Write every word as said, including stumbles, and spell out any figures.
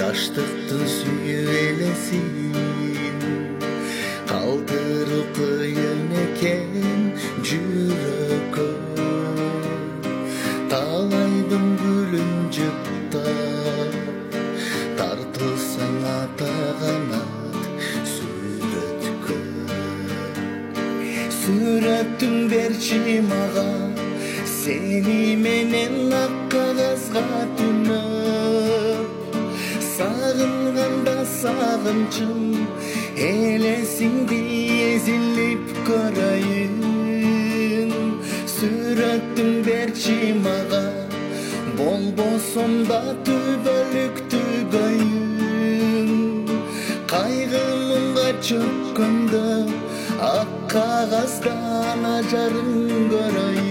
аштыктын сүйүп элесин калтыруу кыйын экен жүрөккө. Талайдын гүлүн жыптап тартылсаң ата канат сүрөткө. Сүрөттүң берчи мага сени менен ак кагазга түнөп. Сагынганда сагынчым элесиңди эзилип көрөйүн. Сүрөттүң берчи мага болбосом да түбөлүктү көйүн. Кайгы мынга чөккөндө ак кагаздан ажарын көрөйүн.